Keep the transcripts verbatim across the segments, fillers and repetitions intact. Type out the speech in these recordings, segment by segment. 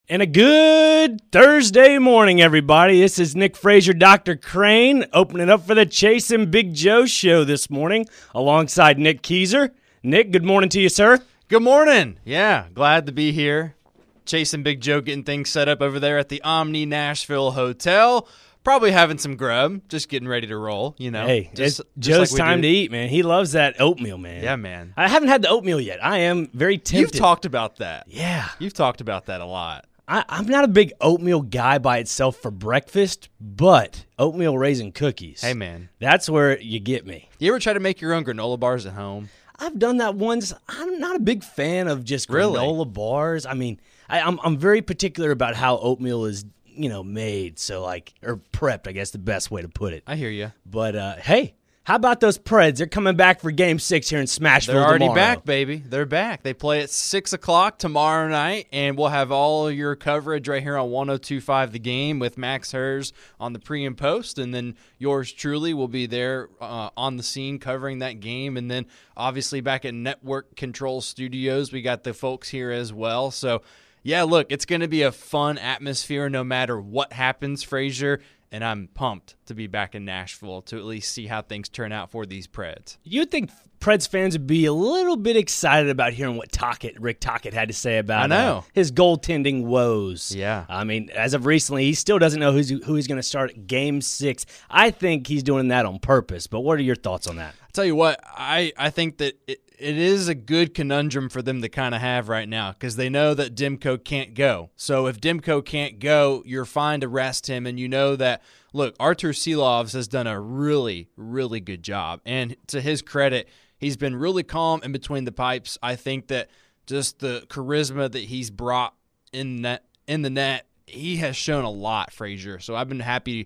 And a good Thursday morning, everybody. This is Nick Frazier, Doctor Crane, opening up for the Chasing Big Joe show this morning alongside Nick Keyser. Nick, good morning to you, sir. Good morning. Yeah, glad to be here. Chasing Big Joe, getting things set up over there at the Omni Nashville Hotel. Probably having some grub, just getting ready to roll, you know. Hey, just, it's just Joe's like time do. to eat, man. He loves that oatmeal, man. Yeah, man. I haven't had the oatmeal yet. I am very tempted. You've talked about that. Yeah. You've talked about that a lot. I, I'm not a big oatmeal guy by itself for breakfast, but oatmeal raisin cookies. Hey, man. That's where you get me. You ever try to make your own granola bars at home? I've done that once. I'm not a big fan of just Really? granola bars. I mean, I, I'm I'm very particular about how oatmeal is, you know, made. So like, or prepped, I guess the best way to put it. I hear you. But uh, hey, how about those Preds? They're coming back for Game Six here in Smashville They're already tomorrow. back, baby. They're back. They play at six o'clock tomorrow night, and we'll have all your coverage right here on one oh two point five The Game with Max Hers on the pre and post, and then yours truly will be there uh, on the scene covering that game. And then obviously back at Network Control Studios, we got the folks here as well. So, yeah, look, it's going to be a fun atmosphere no matter what happens, Frazier. And I'm pumped to be back in Nashville to at least see how things turn out for these Preds. You'd think Preds fans would be a little bit excited about hearing what Tocchet, Rick Tocchet had to say about I know. Uh, his goaltending woes. Yeah. I mean, as of recently, he still doesn't know who's, who he's going to start at Game six. I think he's doing that on purpose, but what are your thoughts on that? I'll tell you what, I, I think that it, it is a good conundrum for them to kind of have right now because they know that Demko can't go. So if Demko can't go, you're fine to rest him, and you know that, look, Artur Silovs has done a really, really good job. And to his credit, he's been really calm in between the pipes. I think that just the charisma that he's brought in that in the net, he has shown a lot, Frazier. So I've been happy,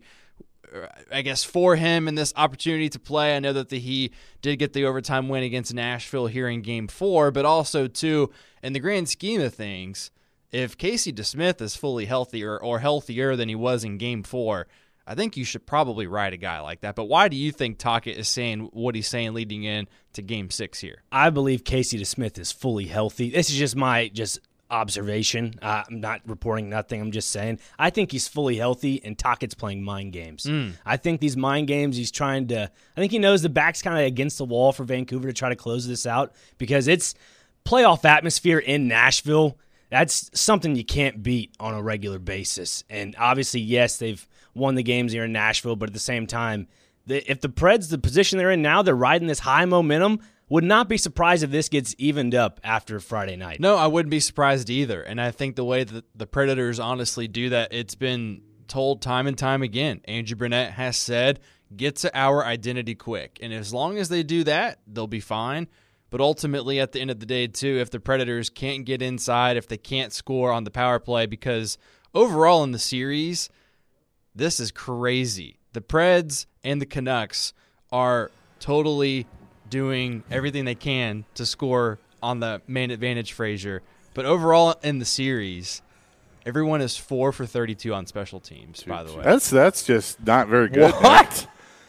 I guess, for him in this opportunity to play. I know that the, he did get the overtime win against Nashville here in Game four, but also, too, in the grand scheme of things, if Casey DeSmith is fully healthy or, or healthier than he was in Game four, I think you should probably ride a guy like that. But why do you think Tocchet is saying what he's saying leading in to Game six here? I believe Casey DeSmith is fully healthy. This is just my just observation. Uh, I'm not reporting nothing. I'm just saying. I think he's fully healthy, and Tocchet's playing mind games. Mm. I think these mind games, he's trying to – I think he knows the back's kind of against the wall for Vancouver to try to close this out because it's playoff atmosphere in Nashville. That's something you can't beat on a regular basis. And obviously, yes, they've won the games here in Nashville, but at the same time, the, if the Preds, the position they're in now, they're riding this high momentum, would not be surprised if this gets evened up after Friday night. No, I wouldn't be surprised either. And I think the way that the Predators honestly do that, it's been told time and time again. Andrew Brunette has said, get to our identity quick. And as long as they do that, they'll be fine. But ultimately, at the end of the day, too, if the Predators can't get inside, if they can't score on the power play, because overall in the series, this is crazy. The Preds and the Canucks are totally doing everything they can to score on the main advantage, Frazier. But overall in the series, everyone is four for thirty-two on special teams, by the way. That's that's just not very good. What?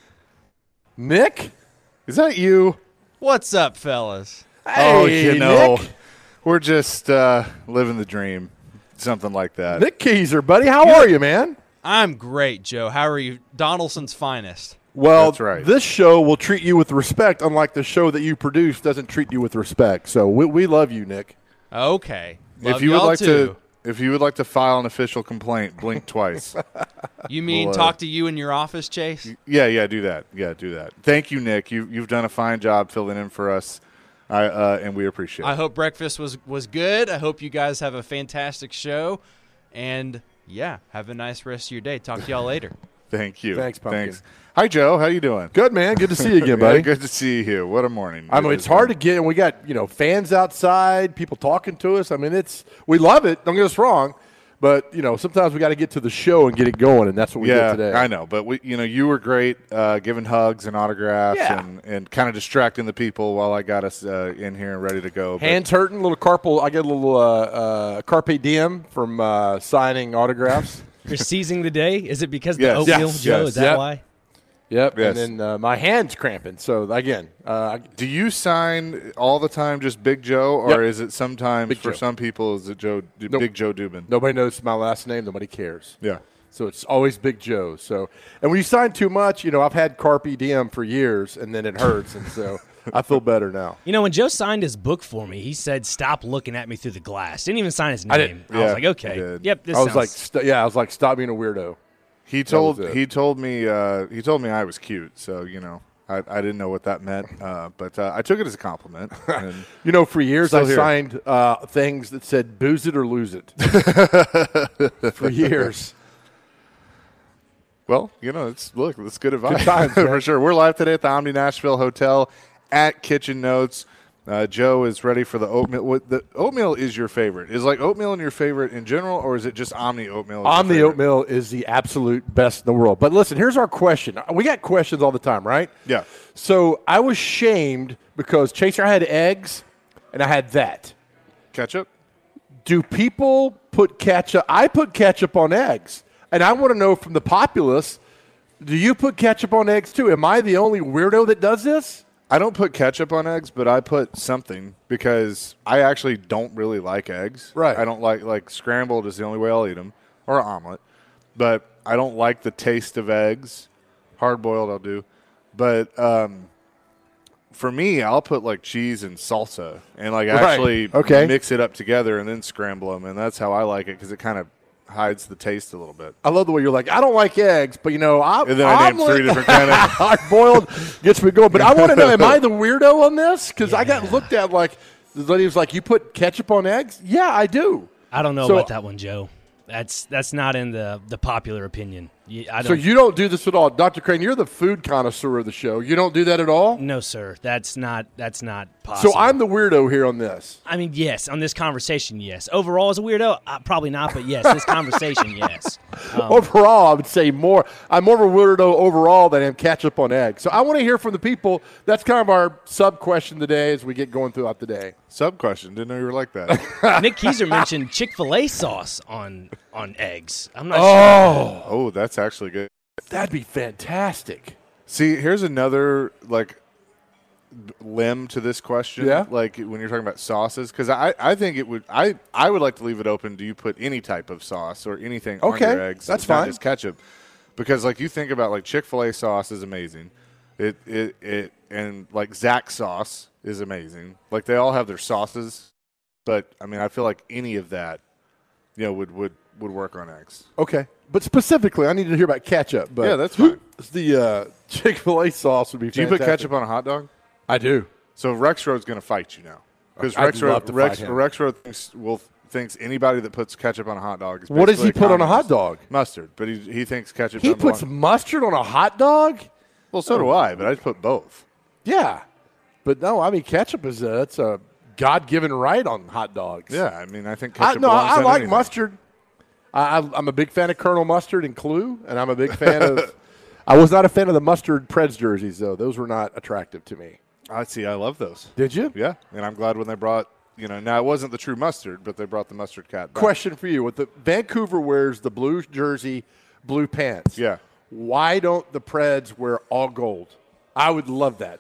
Nick? Nick? Is that you? What's up, fellas? Hey, oh, you know, Nick. we're just uh, living the dream, something like that. Nick Keyser, buddy. How are you, man? I'm great, Joe. How are you? Donaldson's finest. Well, That's right. this show will treat you with respect, unlike the show that you produce doesn't treat you with respect. So we, we love you, Nick. Okay. Love if you would y'all like too. to, if you would like to file an official complaint, blink twice. You mean Well, uh, talk to you in your office, Chase? Yeah, yeah, do that. Yeah, do that. Thank you, Nick. You you've done a fine job filling in for us, I uh, and we appreciate it. I hope breakfast was, was good. I hope you guys have a fantastic show. And, yeah, have a nice rest of your day. Talk to y'all later. Thank you. Thanks, Pumpkin. Thanks. Hi, Joe. How you doing? Good, man. Good to see you again, buddy. Yeah, good to see you here. What a morning. I mean, it's hard to get, and we got, you know, fans outside, people talking to us. I mean, it's we love it. Don't get us wrong. But, you know, sometimes we got to get to the show and get it going, and that's what we yeah, did today. I know. But, we, you know, you were great uh, giving hugs and autographs Yeah. and, and kind of distracting the people while I got us uh, in here and ready to go. But- Hands hurting, little carpal. I get a little uh, uh, carpe diem from uh, signing autographs. You're seizing the day? Is it because of Yes. the oatmeal, Yes. Joe? Yes. Is that Yep. why? Yep. Yes. And then uh, my hand's cramping. So, again, uh, Do you sign all the time just Big Joe, or Yep. is it sometimes Big for Joe. some people is it Joe Nope. Big Joe Dubin? nobody knows my last name. Nobody cares. Yeah. So it's always Big Joe. So, and when you sign too much, you know, I've had Carpe Diem for years, and then it hurts, and so I feel better now. You know, when Joe signed his book for me, he said, "Stop looking at me through the glass." Didn't even sign his name. I I, didn't. was Yeah, like, he "Okay, did. yep." This I was sounds- like, st- yeah, I was like, stop being a weirdo. He told was it. he told me uh, he told me I was cute, so you know I, I didn't know what that meant, uh, but uh, I took it as a compliment. And You know, for years Still I here. signed uh, things that said "booze it or lose it" for years. well, you know, it's look, it's good advice times, for man. sure. We're live today at the Omni Nashville Hotel at Kitchen Notes. Uh, Joe is ready for the oatmeal. What the oatmeal is your favorite? Is like oatmeal in your favorite in general, or is it just Omni oatmeal? is your Omni favorite? oatmeal is the absolute best in the world. But listen, here's our question. We got questions all the time, right? Yeah. So I was shamed because Chaser had eggs, and I had that. Ketchup. Do people put ketchup? I put ketchup on eggs. And I want to know from the populace, do you put ketchup on eggs too? Am I the only weirdo that does this? I don't put ketchup on eggs, but I put something because I actually don't really like eggs. Right. I don't like like scrambled is the only way I'll eat them, or an omelet. But I don't like the taste of eggs. Hard boiled I'll do, but um, for me I'll put like cheese and salsa and like Right. actually Okay. mix it up together and then scramble them, and that's how I like it because it kind of hides the taste a little bit. I love the way you're like, I don't like eggs, but you know, I, And then I named omelet- three different kind of. hard boiled gets me going. But I want to know, am I the weirdo on this? Because I got looked at like, the lady was like, you put ketchup on eggs? Yeah, I do. I don't know So- about that one, Joe. That's that's not in the the popular opinion. You- I So don't. you don't do this at all. Doctor Crane, you're the food connoisseur of the show. You don't do that at all? no, sir. That's not that's not possible. So I'm the weirdo here on this. I mean, yes, on this conversation, yes. Overall, as a weirdo, uh, probably not, but yes, this conversation, yes. Um, Overall, I would say more. I'm more of a weirdo overall than I am ketchup on eggs. So I want to hear from the people. That's kind of our sub question today as we get going throughout the day. Sub question. Didn't know you were like that. Nick Keyser mentioned Chick-fil-A sauce on on eggs. I'm not Oh, Oh, that's actually good. that'd be fantastic. See, here's another like b- limb to this question. Yeah. Like when you're talking about sauces, because I, I think it would I, I would like to leave it open. Do you put any type of sauce or anything Okay, on your eggs? that's not fine. just ketchup, because like you think about like Chick-fil-A sauce is amazing. It it it and like Zack sauce is amazing. Like they all have their sauces, but I mean I feel like any of that, you know, would would would work on eggs. Okay. But specifically, I need to hear about ketchup. But Yeah, that's fine. the uh, Chick-fil-A sauce would be Do you fantastic. put ketchup on a hot dog? I do. So Rex Road's going to fight you now because I'd Rex Road, love to Rex, fight him. Rex Road thinks will thinks anybody that puts ketchup on a hot dog is What does he basically put on a hot communist. dog? Mustard, but he he thinks ketchup. He doesn't puts belong. mustard on a hot dog? Well, so do I, but I just put both. Yeah. But no, I mean, ketchup is a, that's a God-given right on hot dogs. Yeah, I mean I think I, ketchup no, belongs I on like anything. mustard. I, I, I'm a big fan of Colonel Mustard and Clue, and I'm a big fan of. I was not a fan of the mustard Preds jerseys, though. Those were not attractive to me. I see. I love those. Did you? Yeah, and I'm glad when they brought you know now it wasn't the true mustard, but they brought the mustard cat back. Question for you: with the Vancouver wears the blue jersey, blue pants. Yeah. Why don't the Preds wear all gold? I would love that.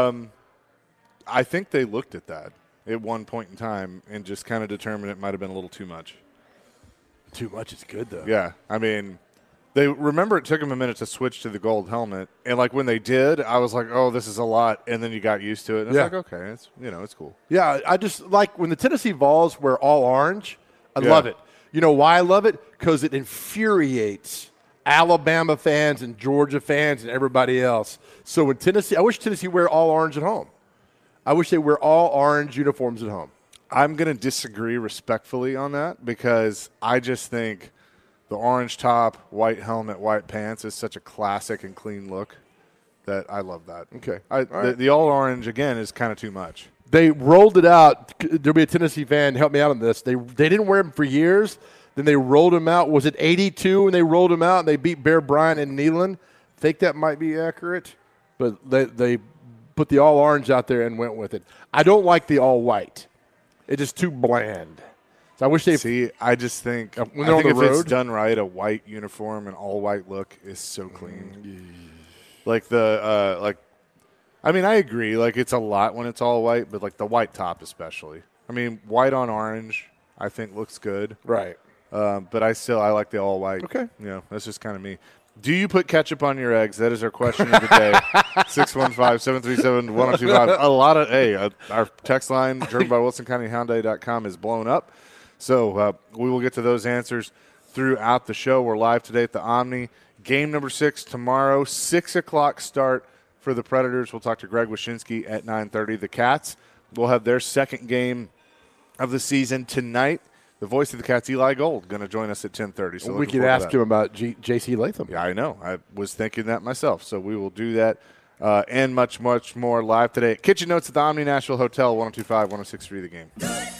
I think they looked at that at one point in time and just kind of determined it might have been a little too much. Too much is good though. Yeah, I mean, they remember it took them a minute to switch to the gold helmet, and like when they did, I was like, "Oh, this is a lot," and then you got used to it. And it's Yeah. like, okay, it's you know, it's cool. Yeah, I just like when the Tennessee Vols wear all orange. I Yeah. love it. You know why I love it? Because it infuriates Alabama fans and Georgia fans and everybody else. So when Tennessee, I wish Tennessee wear all orange at home. I wish they wear all orange uniforms at home. I'm going to disagree respectfully on that because I just think the orange top, white helmet, white pants is such a classic and clean look that I love that. Okay. I, All the, right. the all orange again is kind of too much. They rolled it out. There'll be a Tennessee fan help me out on this. They they didn't wear them for years. Then they rolled them out. Was it eighty-two when they rolled them out and they beat Bear Bryant and Neyland? Think that might be accurate, but they they put the all orange out there and went with it. I don't like the all white. It's just too bland. So I wish they. See, I just think, when I they're on think the if it's road? done right, a white uniform and all white look is so clean. Like the uh, like, I mean, I agree. Like it's a lot when it's all white, but like the white top especially. I mean, white on orange, I think looks good. Right. Um, but I still I like the all white. Okay. You know, that's just kind of me. Do you put ketchup on your eggs? That is our question of the day. six one five, seven three seven, one oh two five. A lot of, hey, uh, our text line, driven by Wilson County Hyundai dot com, is blown up. So uh, we will get to those answers throughout the show. We're live today at the Omni. Game number six tomorrow, six o'clock start for the Predators. We'll talk to Greg Wyshynski at nine thirty. The Cats will have their second game of the season tonight. The voice of the Cats, Eli Gold, going to join us at ten thirty. So we could ask him about G- J C Latham. Yeah, I know. I was thinking that myself. So we will do that uh, and much, much more live today at Kitchen Notes at the Omni Nashville Hotel, one oh two five, one oh six three The Game.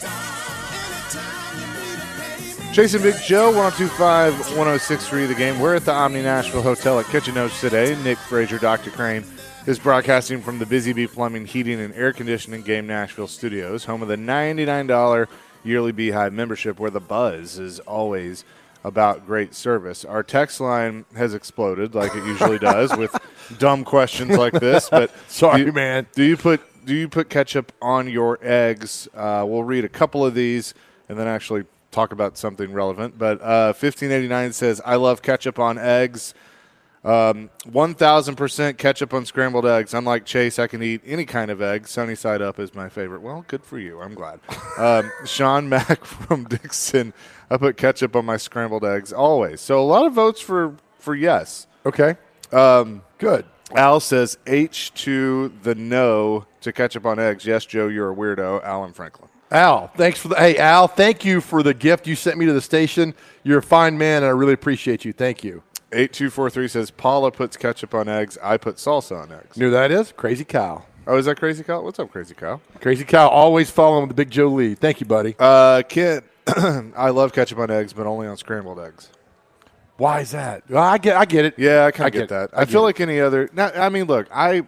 Jason Big Joe, one oh two five, one oh six three The Game. We're at the Omni Nashville Hotel at Kitchen Notes today. Nick Frazier, Doctor Crane, is broadcasting from the Busy Bee Plumbing, Heating, and Air Conditioning Game Nashville Studios, home of the ninety-nine dollars yearly Beehive membership, where the buzz is always about great service. Our text line has exploded like it usually does with dumb questions like this. But sorry, do you, man. Do you put do you put ketchup on your eggs? Uh, we'll read a couple of these and then actually talk about something relevant. But uh, fifteen eighty-nine says, I love ketchup on eggs. Um, one thousand percent ketchup on scrambled eggs. Unlike Chase, I can eat any kind of egg. Sunny side up is my favorite. Well, good for you. I'm glad. Um, Sean Mack from Dixon, I put ketchup on my scrambled eggs always. So a lot of votes for, for yes. Okay. Um, Good. Al says H to the no to ketchup on eggs. Yes, Joe, you're a weirdo. Alan Franklin. Al, thanks for the – hey, Al, thank you for the gift you sent me to the station. You're a fine man, and I really appreciate you. Thank you. eight two four three says Paula puts ketchup on eggs. I put salsa on eggs. You know who that is? Crazy Kyle. Oh, is that Crazy Kyle? What's up, Crazy Kyle? Crazy Kyle always following the Big Joe lead. Thank you, buddy. Uh, Kent, I love ketchup on eggs, but only on scrambled eggs. Why is that? Well, I get I get it. Yeah, I kind I of get, get- that. I I, feel get like any other. Now, I mean, look, I,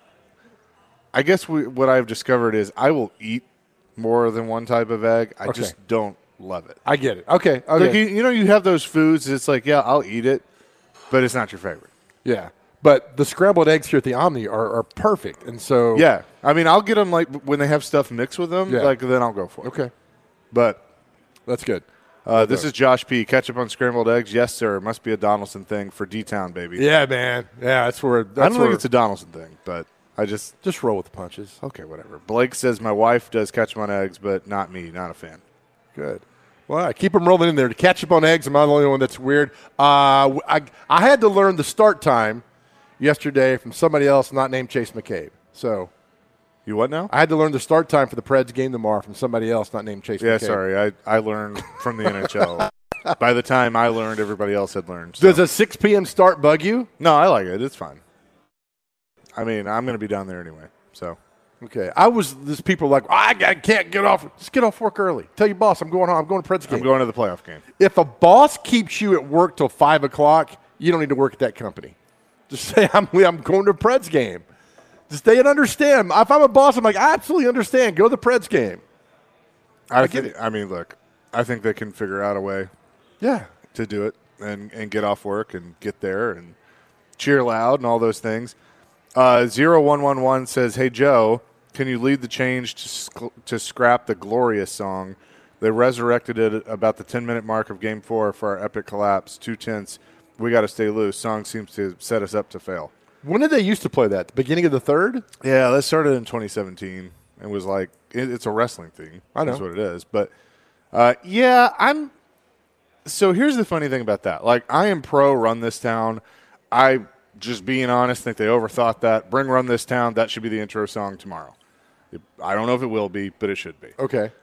I guess we, what I've discovered is I will eat more than one type of egg. I Okay. just don't love it. I get it. Okay. Okay. Like you, you know, you have those foods. It's like, yeah, I'll eat it, but it's not your favorite. Yeah. But the scrambled eggs here at the Omni are, are perfect. And so – Yeah, I mean, I'll get them like when they have stuff mixed with them. Yeah. Like then I'll go for it. Okay. But That's good. uh, this is Josh P. Ketchup on scrambled eggs. Yes, sir. Must be a Donaldson thing for D-Town, baby. Yeah, man. Yeah, that's where – I don't think it's a Donaldson thing, but I just Just roll with the punches. okay, whatever. Blake says my wife does ketchup on eggs, but not me. Not a fan. Good. Well, I keep them rolling in there. To catch up on eggs, I'm not the only one that's weird. Uh, I, I had to learn the start time yesterday from somebody else not named Chase McCabe. So You what now? I had to learn the start time for the Preds game tomorrow from somebody else not named Chase Yeah, McCabe. sorry. I, I learned from the N H L. By the time I learned, everybody else had learned. So. Does a six p.m. start bug you? No, I like it. It's fine. I mean, I'm going to be down there anyway. So Okay. I was, this people are like, I can't get off. Just get off work early. Tell your boss I'm going home. I'm going to Preds game. I'm going to the playoff game. If a boss keeps you at work till five o'clock, you don't need to work at that company. Just say, I'm, I'm going to a Preds game. Just they understand. If I'm a boss, I'm like, I absolutely understand. Go to the Preds game. I, get thi- I mean, look, I think they can figure out a way Yeah. to do it and, and get off work and get there and cheer loud and all those things. Uh, zero one one one says, hey, Joe, can you lead the change to, sc- to scrap the Glorious song? They resurrected it about the ten-minute mark of Game four for our epic collapse. Two tenths. We got to stay loose. Song seems to set us up to fail. When did they used to play that? The beginning of the third? Yeah, that started in twenty seventeen. It was like it, it's a wrestling thing. I know. That's what it is. But uh, yeah, I'm. So here's the funny thing about that. Like I am pro Run This Town. I just being honest think they overthought that. Bring Run This Town. That should be the intro song tomorrow. It, I don't know if it will be, but it should be. Okay.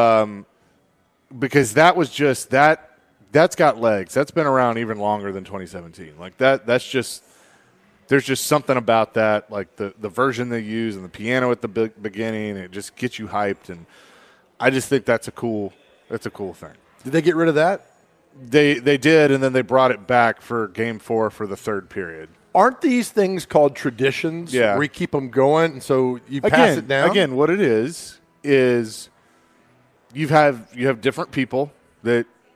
Because that was just that. That's got legs. That's been around even longer than twenty seventeen. Like that. That's just. There's just something about that, like the, the version they use and the piano at the be- beginning. It just gets you hyped, and I just think that's a cool. That's a cool thing. Did they get rid of that? They they did, and then they brought it back for Game Four for the third period. Aren't these things called traditions? Yeah. Where you keep them going, and so you pass Again, it down? again, what it is is you have you have different people that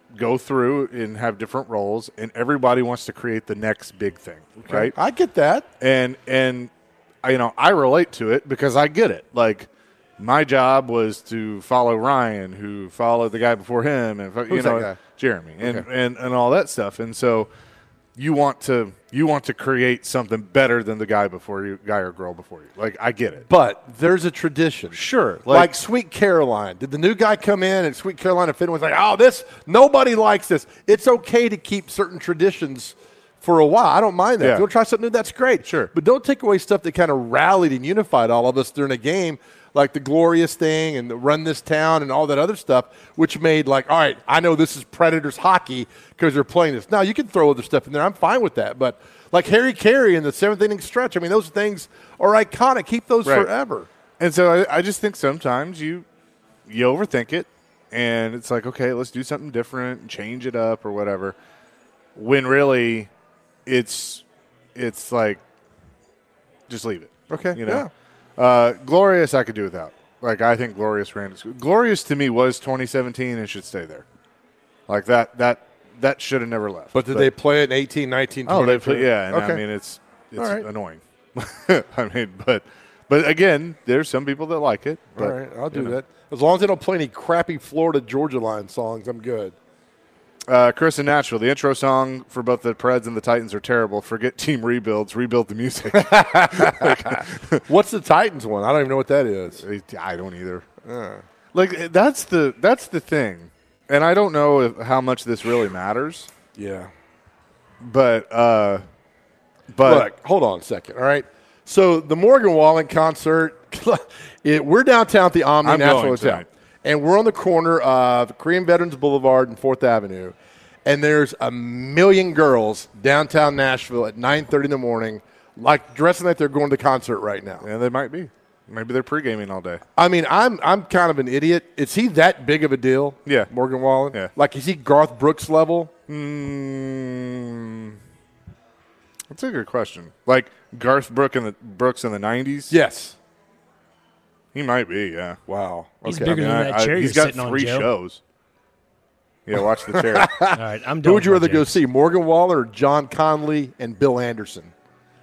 go through and have different roles, and everybody wants to create the next big thing, Okay. right? I get that. And and I- you know, I relate to it because I get it. Like, my job was to follow Ryan, who followed the guy before him, and you Who's know, that guy? Jeremy, and, Okay. and and all that stuff. And so, you want to you want to create something better than the guy before you, guy or girl before you. Like, I get it. But there's a tradition. Sure, Like, like- Sweet Caroline. Did the new guy come in and Sweet Caroline and Finn was like, oh, this, nobody likes this. It's okay to keep certain traditions for a while. I don't mind that. Yeah. If you want to try something new, that's great. Sure. But don't take away stuff that kind of rallied and unified all of us during a game, like the Glorious thing and the Run This Town and all that other stuff, which made like, all right, I know this is Predators hockey because they're playing this. Now, you can throw other stuff in there. I'm fine with that. But like Harry Carey in the seventh inning stretch, I mean, those things are iconic. Keep those Right. forever. And so I, I just think sometimes you you overthink it, and it's like, okay, let's do something different, and change it up or whatever. When really, it's it's like, just leave it. Okay, you know. Uh, Glorious, I could do without. Like, I think Glorious ran. Glorious to me was twenty seventeen and should stay there. Like that that that should have never left. But did they play it in eighteen, nineteen, Oh, twenty? they play. Yeah, and Okay. I mean it's it's All right. annoying. I mean, but but again, there's some people that like it. But, All right, I'll do you know. that. As long as they don't play any crappy Florida Georgia Line songs, I'm good. Uh, Chris in Nashville, the intro song for both the Preds and the Titans are terrible. Forget team rebuilds, rebuild the music. What's the Titans one? I don't even know what that is. I don't either. Like that's the that's the thing, and I don't know if, how much this really matters. Yeah. But uh, but Look, hold on a second, all right? So the Morgan Wallen concert, it, we're downtown at the Omni I'm National going Hotel. tonight. And we're on the corner of Korean Veterans Boulevard and fourth Avenue. And there's a million girls downtown Nashville at nine thirty in the morning, like dressing like they're going to the concert right now. yeah, they might be. Maybe they're pre-gaming all day. I mean, I'm I'm kind of an idiot. Is he that big of a deal? Yeah. Morgan Wallen? Yeah. Like, is he Garth Brooks level? Mm, that's a good question. Like Garth Brooks in the Brooks in the nineties. Yes. He might be. Yeah. Wow. He's Okay. bigger than I- that I- chair he's you're got sitting on, three Joe. shows. Yeah, watch the chair. All right, I'm done. Who would you with my rather go jokes. see, Morgan Wallen or John Conley and Bill Anderson?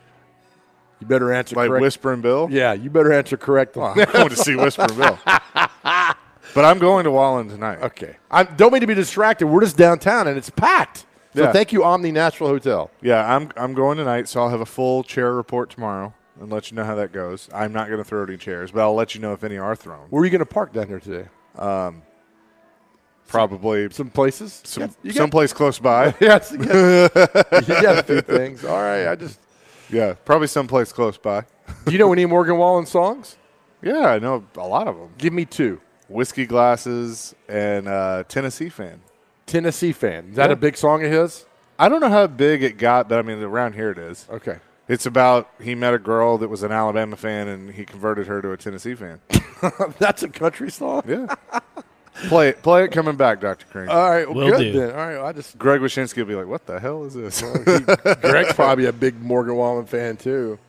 You better answer Like correct. Whispering Bill. Yeah, you better answer correctly. I'm going to see Whispering Bill. But I'm going to Wallen tonight. Okay. I don't mean to be distracted. We're just downtown, and it's packed. So Yeah. thank you, Omni Nashville Hotel. Yeah, I'm I'm going tonight, so I'll have a full chair report tomorrow and let you know how that goes. I'm not going to throw any chairs, but I'll let you know if any are thrown. Where are you going to park down here today? Probably Some places? some You got- you got- someplace close by. Yes. You got, you got a few things. All right. I just. Yeah, probably someplace close by. Do you know any Morgan Wallen songs? Yeah, I know a lot of them. Give me two. Whiskey Glasses and uh, Tennessee Fan. Tennessee Fan. Is that Yeah. a big song of his? I don't know how big it got, but I mean, around here it is. Okay. It's about he met a girl that was an Alabama fan, and he converted her to a Tennessee fan. That's a country song? Yeah. Play it. Play it coming back, Doctor Crane. All right. Well, Will good do. then. All right. I just. Greg Wyshynski will be like, what the hell is this? Greg's probably a big Morgan Wallen fan, too.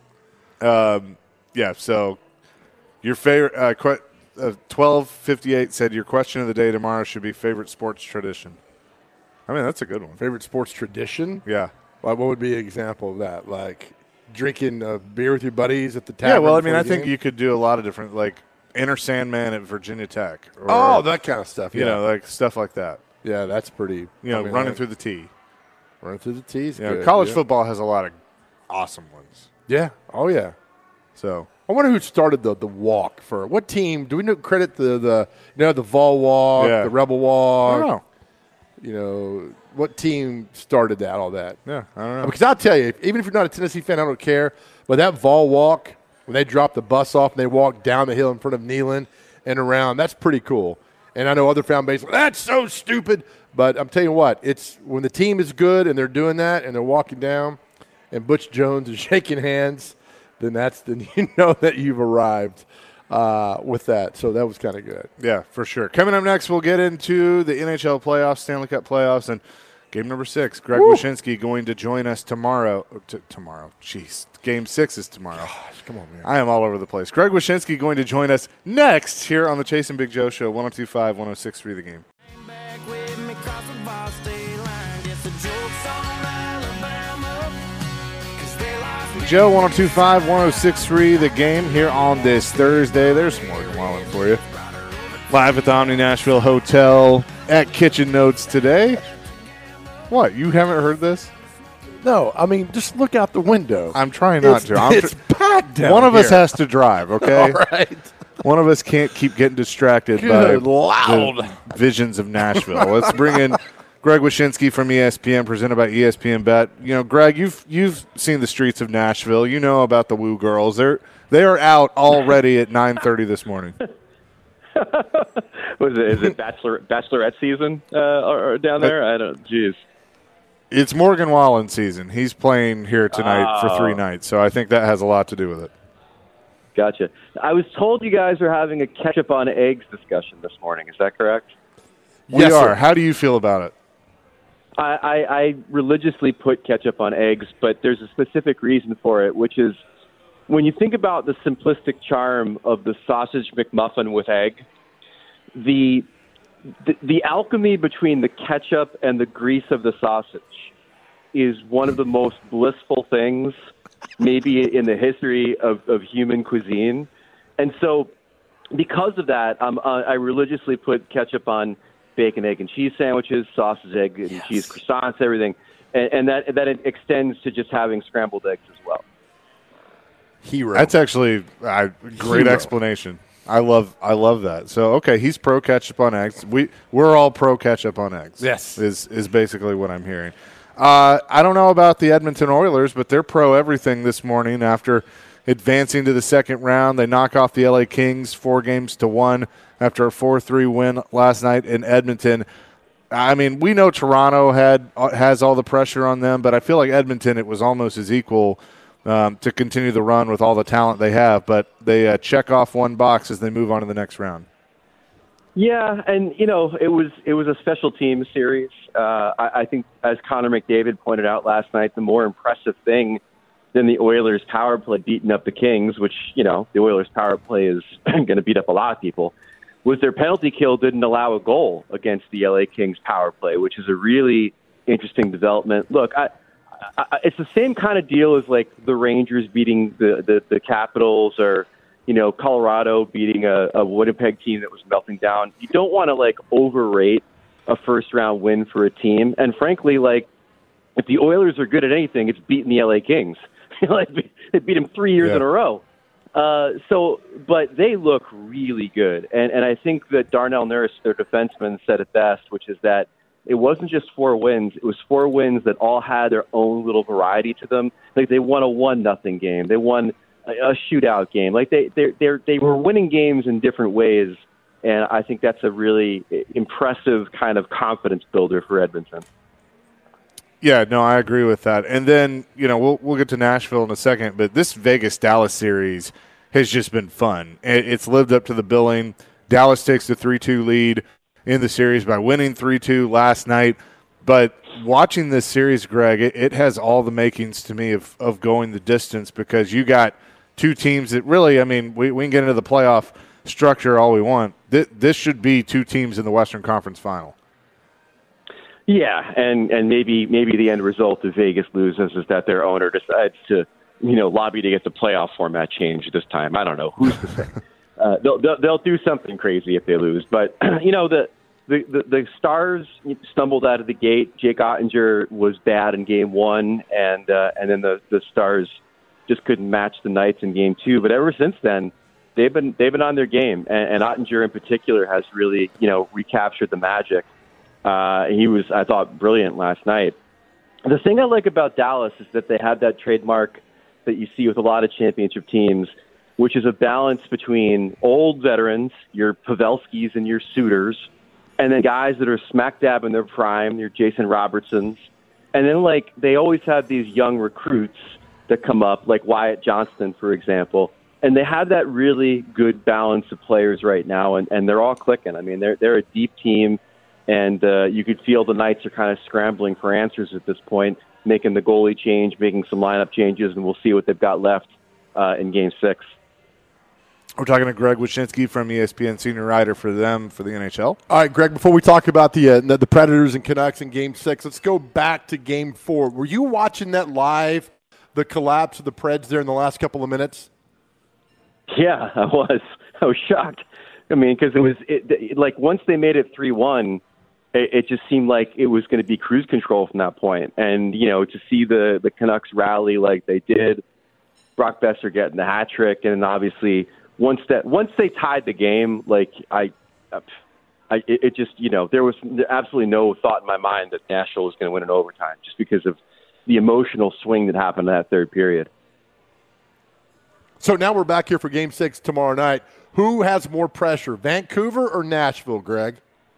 Yeah, so your favorite uh, que- uh, twelve fifty-eight said your question of the day tomorrow should be favorite sports tradition. I mean, that's a good one. Favorite sports tradition? Yeah. Like, what would be an example of that? Like drinking a beer with your buddies at the Yeah, tavern? well, I before mean, I the think game? you could do a lot of different, like Enter Sandman at Virginia Tech. Or, Oh, that kind of stuff. you Yeah, know, like stuff like that. yeah, that's pretty. You know, I mean, running like, through the tee. running through the T's. You know, good, college yeah. football has a lot of awesome ones. Yeah. Oh, yeah. So I wonder who started the the walk for what team? Do we know credit the the you know the Vol walk, Yeah. the Rebel I walk? don't know. You know what team started that? All that. Yeah, I don't know. Because I'll tell you, even if you're not a Tennessee fan, I don't care. But that Vol walk, when they drop the bus off and they walk down the hill in front of Neyland and around, that's pretty cool. And I know other fan bases, that's so stupid. But I'm telling you what, it's when the team is good and they're doing that and they're walking down and Butch Jones is shaking hands, then that's then you know that you've arrived uh, with that. So that was kind of good. Yeah, for sure. Coming up next, we'll get into the N H L playoffs, Stanley Cup playoffs, and game number six. Greg Woo. Wyshynski going to join us tomorrow. oh, T- tomorrow. Jeez. Game six is tomorrow. Gosh, come on, man. I am all over the place. Greg Wyshynski going to join us next here on the Chase and Big Joe Show, one oh two point five, one oh six point three The Game. Back with me, cross the bar, Joe, one oh two point five, one oh six point three, The Game here on this Thursday. There's Morgan Wallen for you. Live at the Omni Nashville Hotel at Kitchen Notes today. What, you haven't heard this? No, I mean, just look out the window. I'm trying not it's, to. I'm it's tr- packed down One of here. us has to drive, okay? All right. One of us can't keep getting distracted Good by loud. the visions of Nashville. Let's bring in Greg Wyshynski from E S P N, presented by E S P N Bet. You know, Greg, you've you've seen the streets of Nashville. You know about the Woo Girls. They're they are out already at nine thirty this morning. Was it is it bachelor bachelorette season uh, or, or down there? I don't. Jeez. It's Morgan Wallen season. He's playing here tonight for three Oh. nights, so I think that has a lot to do with it. Gotcha. I was told you guys are having a ketchup on eggs discussion this morning. Is that correct? We Yes, are. sir. How do you feel about it? I, I, I religiously put ketchup on eggs, but there's a specific reason for it, which is when you think about the simplistic charm of the sausage McMuffin with egg, the the, the alchemy between the ketchup and the grease of the sausage is one of the most blissful things maybe in the history of, of human cuisine. And so because of that, um, uh, I religiously put ketchup on bacon, egg, and cheese sandwiches, sausage, egg, and cheese croissants, everything. And, and that that it extends to just having scrambled eggs as well. Hero. That's actually a great Hero. explanation. I love I love that. So okay, he's pro ketchup on eggs. We we're all pro ketchup on eggs. Yes. is is basically what I'm hearing. Uh, I don't know about the Edmonton Oilers, but they're pro everything this morning after advancing to the second round. They knock off the L A Kings four games to one after a four three win last night in Edmonton. I mean, we know Toronto had has all the pressure on them, but I feel like Edmonton, it was almost as equal um, to continue the run with all the talent they have. But they uh, check off one box as they move on to the next round. Yeah, and you know it was it was a special team series. Uh, I, I think, as Connor McDavid pointed out last night, the more impressive thing than the Oilers' power play beating up the Kings, which you know the Oilers' power play is going to beat up a lot of people, was their penalty kill didn't allow a goal against the L A Kings power play, which is a really interesting development. Look, I, I, it's the same kind of deal as like the Rangers beating the, the, the Capitals, or, you know, Colorado beating a, a Winnipeg team that was melting down. You don't want to like overrate a first round win for a team. And frankly, like if the Oilers are good at anything, it's beating the L A Kings. Like they beat them three years Yeah. in a row. Uh, so, but they look really good. And, and I think that Darnell Nurse, their defenseman, said it best, which is that it wasn't just four wins. It was four wins that all had their own little variety to them. Like they won a one nothing game. They won a, a shootout game. Like they, they, they, they were winning games in different ways. And I think that's a really impressive kind of confidence builder for Edmonton. Yeah, no, I agree with that. And then, you know, we'll we'll get to Nashville in a second, but this Vegas-Dallas series has just been fun. It- It's lived up to the billing. Dallas takes the three two lead in the series by winning three two last night. But watching this series, Greg, it, it has all the makings to me of, of going the distance, because you got two teams that really, I mean, we, we can get into the playoff structure all we want. This, this should be two teams in the Western Conference Final. Yeah, and, and maybe maybe the end result if Vegas loses is that their owner decides to, you know, lobby to get the playoff format changed this time. I don't know. Who's to say? uh, they'll, they'll they'll do something crazy if they lose. But you know, the the, the the Stars stumbled out of the gate. Jake Ottinger was bad in Game One, and uh, and then the the Stars just couldn't match the Knights in Game Two. But ever since then, they've been they've been on their game, and, and Ottinger in particular has really, you know, recaptured the magic. Uh, he was, I thought, brilliant last night. The thing I like about Dallas is that they have that trademark that you see with a lot of championship teams, which is a balance between old veterans, your Pavelskis and your Suitors, and then guys that are smack dab in their prime, your Jason Robertsons. And then, like, they always have these young recruits that come up, like Wyatt Johnston, for example. And they have that really good balance of players right now, and, and they're all clicking. I mean, they're they're a deep team. And uh, you could feel the Knights are kind of scrambling for answers at this point, making the goalie change, making some lineup changes, and we'll see what they've got left uh, in Game Six. We're talking to Greg Wyshynski from E S P N, senior writer for them for the N H L. All right, Greg, before we talk about the uh, the Predators and Canucks in Game six, let's go back to Game four. Were you watching that live, the collapse of the Preds there in the last couple of minutes? Yeah, I was. I was shocked. I mean, because it was it, it, like once they made it three one, it, it just seemed like it was going to be cruise control from that point. And, you know, to see the, the Canucks rally like they did, Brock Besser getting the hat trick, and obviously once that once they tied the game, like I, I it, it just, you know, there was absolutely no thought in my mind that Nashville was going to win in overtime just because of the emotional swing that happened in that third period. So now we're back here for Game six tomorrow night. Who has more pressure, Vancouver or Nashville, Greg?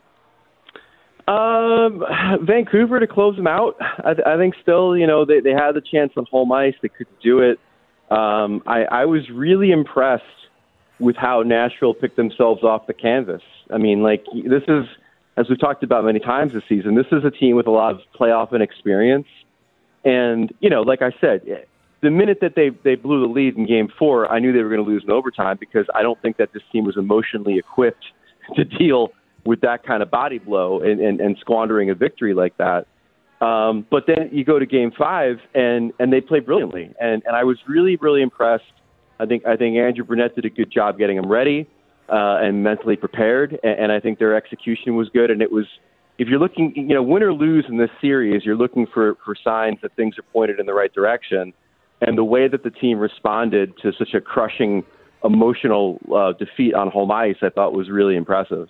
Um, Vancouver to close them out. I, I think still, you know, they, they had the chance on home ice. They couldn't do it. Um, I, I was really impressed with how Nashville picked themselves off the canvas. I mean, like, this is, as we've talked about many times this season, this is a team with a lot of playoff inexperience. And, you know, like I said, the minute that they, they blew the lead in game four, I knew they were going to lose in overtime because I don't think that this team was emotionally equipped to deal with that kind of body blow and, and, and squandering a victory like that. Um, but then you go to game five and, and they play brilliantly. And, and I was really, really impressed. I think, I think Andrew Brunette did a good job getting them ready uh, and mentally prepared. And, and I think their execution was good. And it was, if you're looking, you know, win or lose in this series, you're looking for, for signs that things are pointed in the right direction. And the way that the team responded to such a crushing emotional uh, defeat on home ice, I thought was really impressive.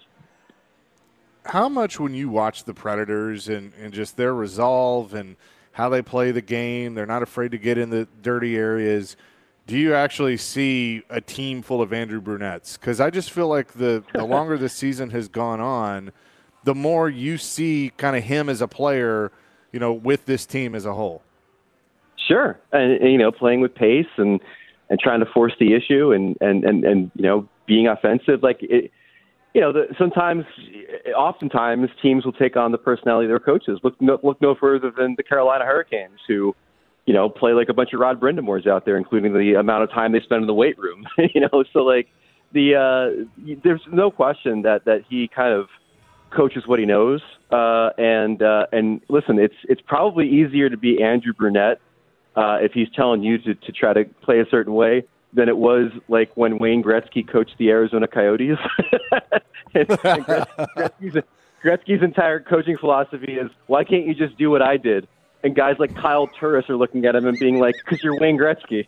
How much when you watch the Predators and, and just their resolve and how they play the game, they're not afraid to get in the dirty areas, do you actually see a team full of Andrew Brunettes? Because I just feel like the, the longer the season has gone on, the more you see kind of him as a player, you know, with this team as a whole. Sure. And, and, you know, playing with pace and, and trying to force the issue and, and, and, and you know, being offensive. Like, it, you know, the, sometimes, oftentimes, teams will take on the personality of their coaches. Look no, look no further than the Carolina Hurricanes, who, you know, play like a bunch of Rod Brindamores out there, including the amount of time they spend in the weight room. you know, so, like, the uh, there's no question that, that he kind of coaches what he knows. Uh, and, uh, and listen, it's it's probably easier to be Andrew Brunette Uh, if he's telling you to, to try to play a certain way than it was like when Wayne Gretzky coached the Arizona Coyotes. and, and Gretzky's, Gretzky's entire coaching philosophy is, why can't you just do what I did? And guys like Kyle Turris are looking at him and being like, because you're Wayne Gretzky.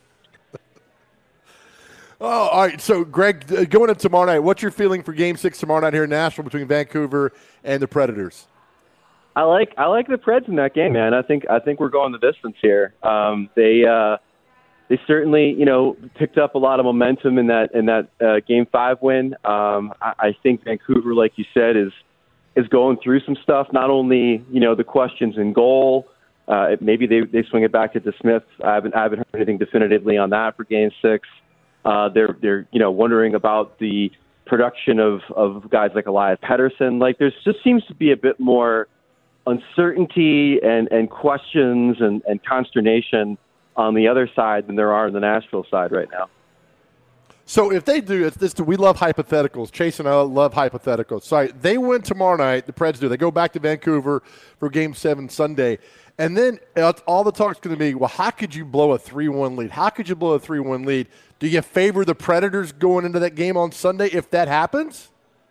Oh, all right. So, Greg, uh, going into tomorrow night, what's your feeling for Game six tomorrow night here in Nashville between Vancouver and the Predators? I like I like the Preds in that game, man. I think I think we're going the distance here. Um, they uh, they certainly, you know, picked up a lot of momentum in that in that uh, Game Five win. Um, I, I think Vancouver, like you said, is is going through some stuff. Not only, you know, the questions in goal. Uh, maybe they, they swing it back to DeSmith. I haven't I haven't heard anything definitively on that for Game Six. Uh, they're they're you know wondering about the production of of guys like Elias Pettersson. Like, there's just seems to be a bit more uncertainty and, and questions and, and consternation on the other side than there are on the Nashville side right now. So if they do, it's this, we love hypotheticals. Chase and I love hypotheticals. So they win tomorrow night. The Preds do. They go back to Vancouver for Game seven Sunday. And then all the talk's going to be, well, how could you blow a three one lead? How could you blow a three one lead? Do you favor the Predators going into that game on Sunday if that happens?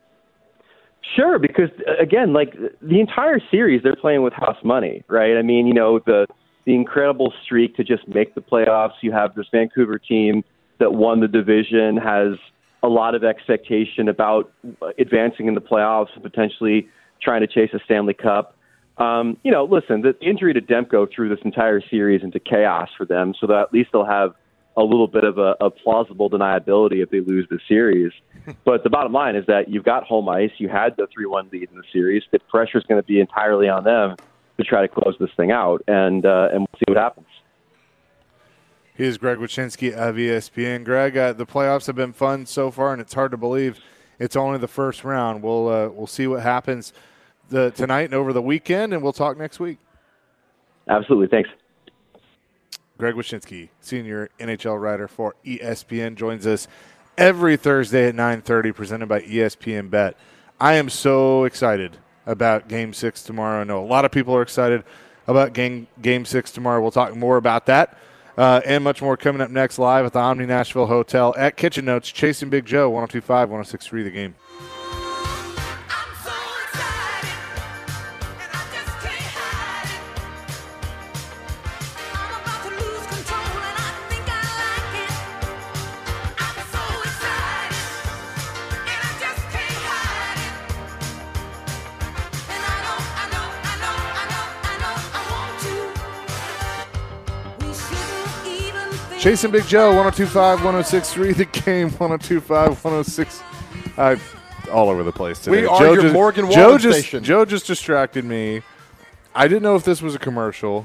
Sure, because, again, like, the entire series, they're playing with house money, right? I mean, you know, the the incredible streak to just make the playoffs. You have this Vancouver team that won the division, has a lot of expectation about advancing in the playoffs and potentially trying to chase a Stanley Cup. Um, you know, listen, the injury to Demko threw this entire series into chaos for them, so that at least they'll have a little bit of a, a plausible deniability if they lose the series. But the bottom line is that you've got home ice. You had the three one lead in the series. The pressure is going to be entirely on them to try to close this thing out, and uh, and we'll see what happens. Here's Greg Wyshynski of E S P N. Greg, uh, the playoffs have been fun so far, and it's hard to believe it's only the first round. We'll uh, we'll see what happens the, tonight and over the weekend, and we'll talk next week. Absolutely. Thanks. Greg Wyshynski, senior N H L writer for E S P N, joins us every Thursday at nine thirty, presented by E S P N Bet. I am so excited about Game six tomorrow. I know a lot of people are excited about Game, game six tomorrow. We'll talk more about that uh, and much more coming up next live at the Omni Nashville Hotel at Kitchen Notes. Chasing Big Joe, one oh two point five, one oh six point three The Game. Chasing Big Joe, one oh two point five, one oh six point three The Game, one oh two point five, one oh six. I all over the place today. We are Joe your just, Morgan Joe Wallen just, station. Joe just distracted me. I didn't know if this was a commercial.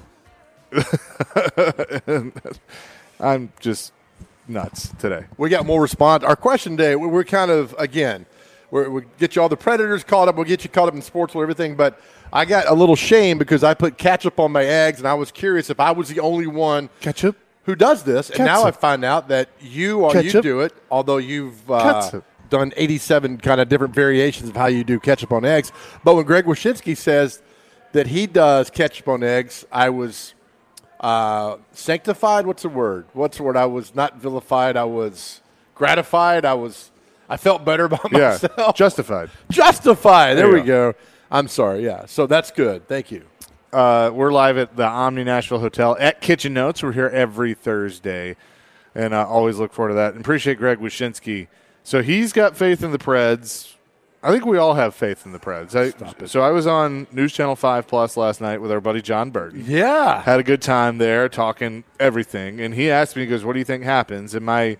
I'm just nuts today. We got more response. Our question today, we're kind of, again, we're, we'll get you all the Predators caught up. We'll get you caught up in sports and everything. But I got a little shame because I put ketchup on my eggs, and I was curious if I was the only one. Ketchup? Who does this, and now I Ketchup. find out that you uh, you Ketchup. do it, although you've uh, Ketchup. done eighty-seven kind of different variations of how you do ketchup on eggs. But when Greg Wyshynski says that he does ketchup on eggs, I was uh, sanctified. What's the word? What's the word? I was not vilified. I was gratified. I was. I felt better about Yeah, myself. justified. Justified. There, There we you go. I'm sorry. Yeah. So that's good. Thank you. Uh, we're live at the Omni Nashville Hotel at Kitchen Notes. We're here every Thursday, and I always look forward to that. And appreciate Greg Wyshynski. So he's got faith in the Preds. I think we all have faith in the Preds. I, so I was on News Channel five Plus last night with our buddy John Burton. Yeah. Had a good time there talking everything. And he asked me, he goes, what do you think happens? And my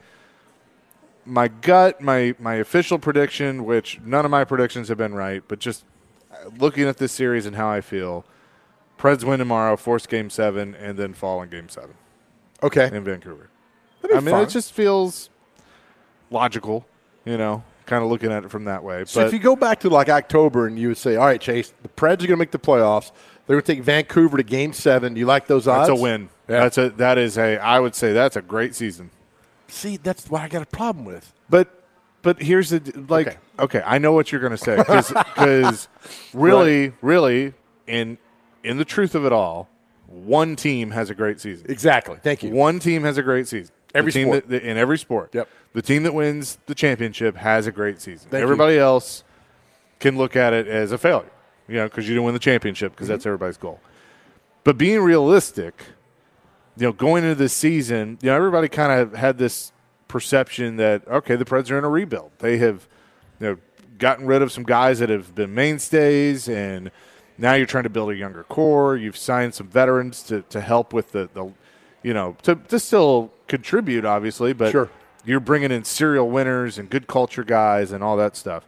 my gut, my, my official prediction, which none of my predictions have been right, but just looking at this series and how I feel, Preds win tomorrow, force game seven, and then fall in game seven Okay. in Vancouver. That'd be I mean, fun. it just feels logical, you know, kind of looking at it from that way. So but if you go back to like October and you would say, all right, Chase, the Preds are going to make the playoffs. They're going to take Vancouver to game seven. Do you like those odds? that's a win. Yeah. That's a that is a I would say that's a great season. See, that's what I got a problem with. But but here's the like Okay. okay, I know what you're going to say because really really in in the truth of it all, one team has a great season. Exactly. Thank you. One team has a great season. Every the team sport. That, in every sport. Yep. The team that wins the championship has a great season. Thank Everybody else can look at it as a failure, you know, because you didn't win the championship because Mm-hmm. that's everybody's goal. But being realistic, you know, going into this season, you know, everybody kind of had this perception that, okay, the Preds are in a rebuild. They have, you know, gotten rid of some guys that have been mainstays, and now you're trying to build a younger core. You've signed some veterans to, to help with the, the you know, to, to still contribute, obviously, but Sure. you're bringing in serial winners and good culture guys and all that stuff.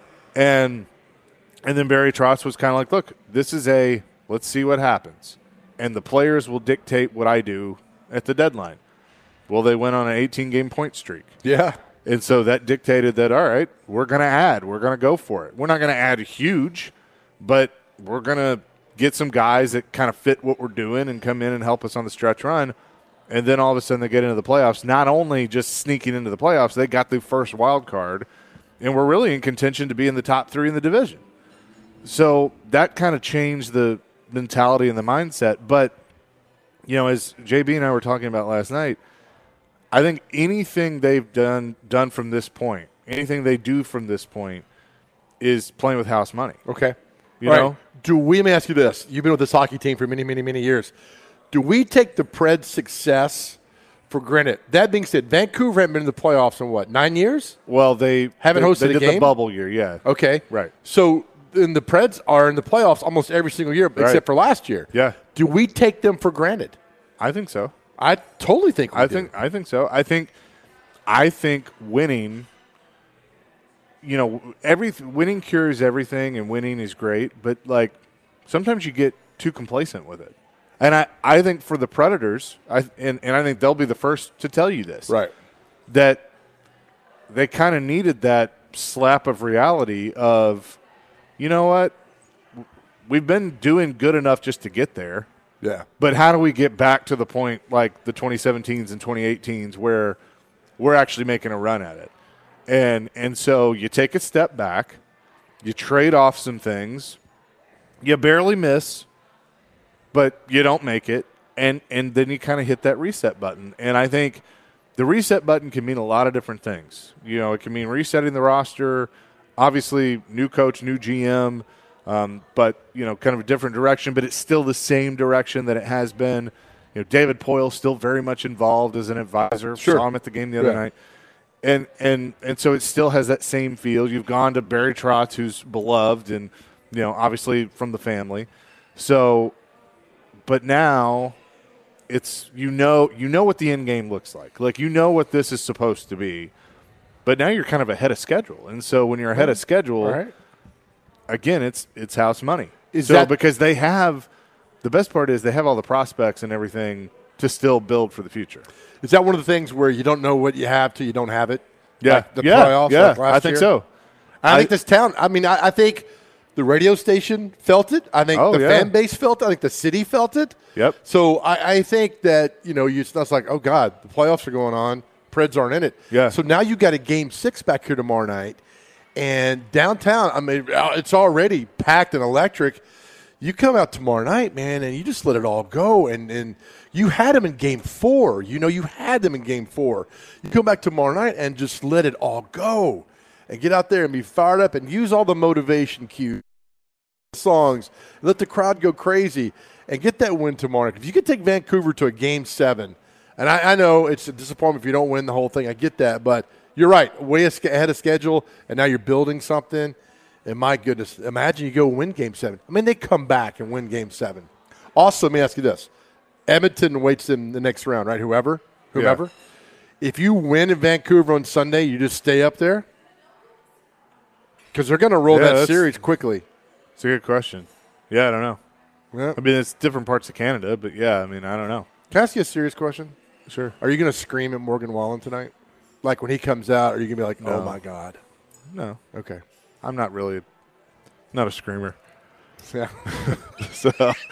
And and then Barry Trotz was kind of like, look, this is a let's see what happens. And the players will dictate what I do at the deadline. Well, they went on an eighteen-game point streak. Yeah. And so that dictated that, all right, we're going to add. We're going to go for it. We're not going to add huge, but we're going to get some guys that kind of fit what we're doing and come in and help us on the stretch run. And then all of a sudden they get into the playoffs. Not only just sneaking into the playoffs, they got the first wild card, and we're really in contention to be in the top three in the division. So that kind of changed the mentality and the mindset. But, you know, as J B and I were talking about last night, I think anything they've done done from this point, anything they do from this point is playing with house money. Okay. You All know? right. Do we, let me ask you this. You've been with this hockey team for many, many, many years. Do we take the Preds' success for granted? That being said, Vancouver hasn't been in the playoffs in what, nine years? Well, they Haven't they, hosted they a did game? the bubble year, yeah. Okay. Right. So then the Preds are in the playoffs almost every single year except Right. for last year. Yeah. Do we take them for granted? I think so. I totally think we I do. think I think so. I think I think winning you know, every winning cures everything and winning is great, but like sometimes you get too complacent with it. And I, I think for the Predators, I and, and I think they'll be the first to tell you this. Right. That they kind of needed that slap of reality of, you know what, we've been doing good enough just to get there. Yeah. But how do we get back to the point like the twenty seventeens and twenty eighteens where we're actually making a run at it? And and so you take a step back, you trade off some things, you barely miss, but you don't make it, and, and then you kind of hit that reset button. And I think the reset button can mean a lot of different things. You know, it can mean resetting the roster, obviously new coach, new G M, um, but, you know, kind of a different direction, but it's still the same direction that it has been. You know, David Poyle's still very much involved as an advisor. Sure. Saw him at the game the other Yeah. night. And, and and so it still has that same feel. You've gone to Barry Trotz, who's beloved and, you know, obviously from the family. So, but now it's, you know, you know what the end game looks like. Like, you know what this is supposed to be. But now you're kind of ahead of schedule. And so when you're ahead of schedule, Right. again, it's it's house money. Is so that- because they have, the best part is they have all the prospects and everything to still build for the future. Is that one of the things where you don't know what you have till you don't have it? Yeah, Like the yeah, playoffs, yeah. like last I think year? so. I, I- think this town. I mean, I, I think the radio station felt it. I think Oh, the yeah. fan base felt it. I think the city felt it. Yep. So I, I think that you know, you, it's not like, oh God, the playoffs are going on. Preds aren't in it. Yeah. So now you got a game six back here tomorrow night, and downtown. I mean, it's already packed and electric. You come out tomorrow night, man, and you just let it all go. And, and you had them in game four. You know, you had them in game four. You come back tomorrow night and just let it all go and get out there and be fired up and use all the motivation cues, songs, let the crowd go crazy and get that win tomorrow night. If you could take Vancouver to a game seven, and I, I know it's a disappointment if you don't win the whole thing. I get that. But you're right, way ahead of schedule, and now you're building something. And my goodness, imagine you go win game seven. I mean, they come back and win game seven. Also, let me ask you this. Edmonton waits in the next round, right? Whoever, whomever. Yeah. If you win in Vancouver on Sunday, you just stay up there? Because they're going to roll Yeah, that that's- series quickly. It's a good question. Yeah, I don't know. Yeah. I mean, it's different parts of Canada, but yeah, I mean, I don't know. Can I ask you a serious question? Sure. Are you going to scream at Morgan Wallen tonight? Like when he comes out, are you going to be like, No. oh, my God? No, Okay. I'm not really, not a screamer. Yeah. So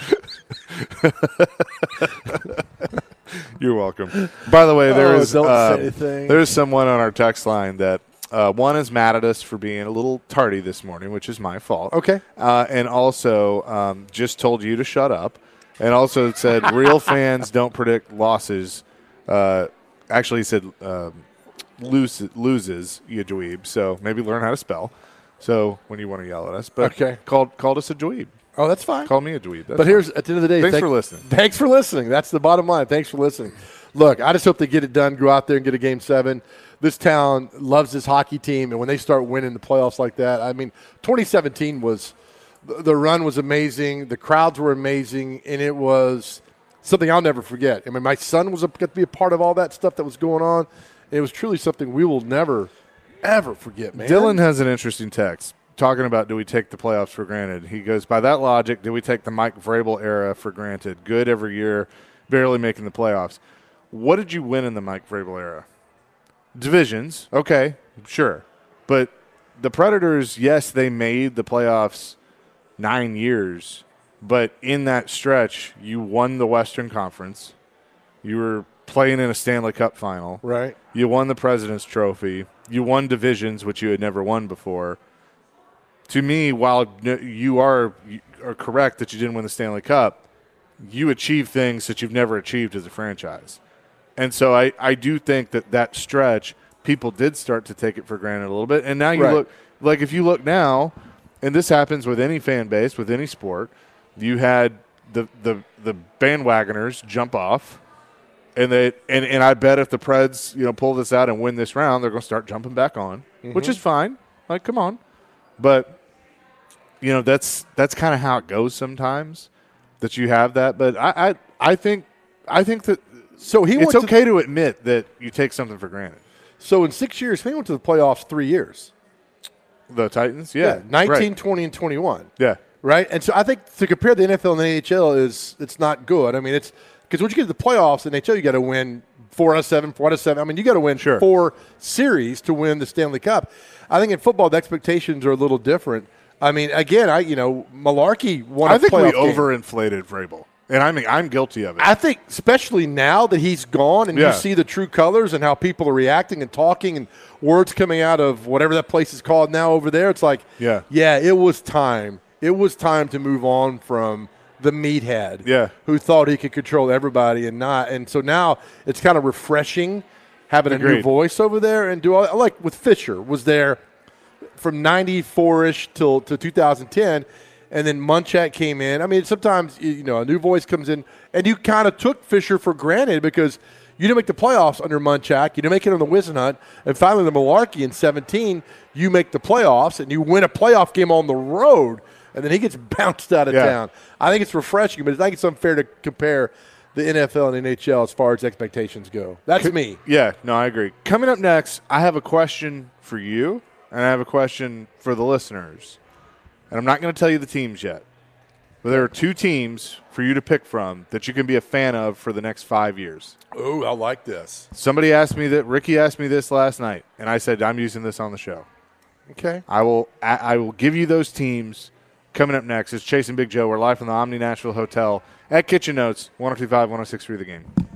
you're welcome. By the way, there Oh, is don't uh, say anything. there's someone on our text line that uh, one is mad at us for being a little tardy this morning, which is my fault. Okay. uh, and also um, just told you to shut up, and also it said real fans don't predict losses. Uh, actually, he said um, lose, loses you dweeb. So maybe learn how to spell. So when you want to yell at us, but Okay. called called us a dweeb. Oh, that's fine. Call me a dweeb. That's But fine. here's at the end of the day, Thanks thank- for listening. Thanks for listening. That's the bottom line. Thanks for listening. Look, I just hope they get it done. Go out there and get a game seven. This town loves this hockey team, and when they start winning the playoffs like that, I mean, twenty seventeen was the the run was amazing. The crowds were amazing, and it was something I'll never forget. I mean, my son was a, got to be a part of all that stuff that was going on. It was truly something we will never, ever forget, man. Dylan has an interesting text talking about, do we take the playoffs for granted? He goes, by that logic, do we take the Mike Vrabel era for granted? Good every year, barely making the playoffs. What did you win in the Mike Vrabel era? Divisions, okay, sure. But the Predators, yes, they made the playoffs nine years. But in that stretch, you won the Western Conference. You were playing in a Stanley Cup final. Right. You won the President's Trophy. You won divisions, which you had never won before. To me, while you are, you are correct that you didn't win the Stanley Cup, you achieved things that you've never achieved as a franchise. And so I, I do think that that stretch, people did start to take it for granted a little bit. And now you Right. look, like if you look now, and this happens with any fan base, with any sport, you had the, the, the bandwagoners jump off. And they and, and I bet if the Preds, you know, pull this out and win this round, they're going to start jumping back on, Mm-hmm. which is fine. Like, come on. But you know, that's that's kind of how it goes sometimes, that you have that. But I I, I think I think that So he it's went to- okay to admit that you take something for granted. So in six years, he went to the playoffs three years. The Titans, yeah, nineteen, right. twenty, and twenty-one. yeah. Right? And so I think to compare the N F L and the N H L is it's not good. I mean, it's because once you get to the playoffs, in the N H L, you got to win four out of seven, four out of seven. I mean, you got to win Sure. four series to win the Stanley Cup. I think in football, the expectations are a little different. I mean, again, I you know, Malarkey won. I a think we playoff game. overinflated Vrabel And I mean, I'm guilty of it. I think, especially now that he's gone and Yeah. you see the true colors and how people are reacting and talking and words coming out of whatever that place is called now over there, it's like, Yeah. yeah, it was time. It was time to move on from the meathead Yeah. who thought he could control everybody and not. And so now it's kind of refreshing having a new Agreed. voice over there and do all, like with Fisher was there from ninety-four-ish till to two thousand ten. And then Munchak came in. I mean, sometimes, you know, a new voice comes in, and you kind of took Fisher for granted because you didn't make the playoffs under Munchak. You didn't make it on the Whisenhunt. And finally, the Malarkey in seventeen, you make the playoffs, and you win a playoff game on the road, and then he gets bounced out of Yeah. town. I think it's refreshing, but I think it's unfair to compare the N F L and N H L as far as expectations go. That's me. Yeah, no, I agree. Coming up next, I have a question for you, and I have a question for the listeners. And I'm not going to tell you the teams yet. But there are two teams for you to pick from that you can be a fan of for the next five years. Oh, I like this. Somebody asked me that. Ricky asked me this last night, and I said I'm using this on the show. Okay. I will. I, I will give you those teams. Coming up next is Chase and Big Joe. We're live from the Omni Nashville Hotel at Kitchen Notes, one oh two point five, one oh six point three The Game.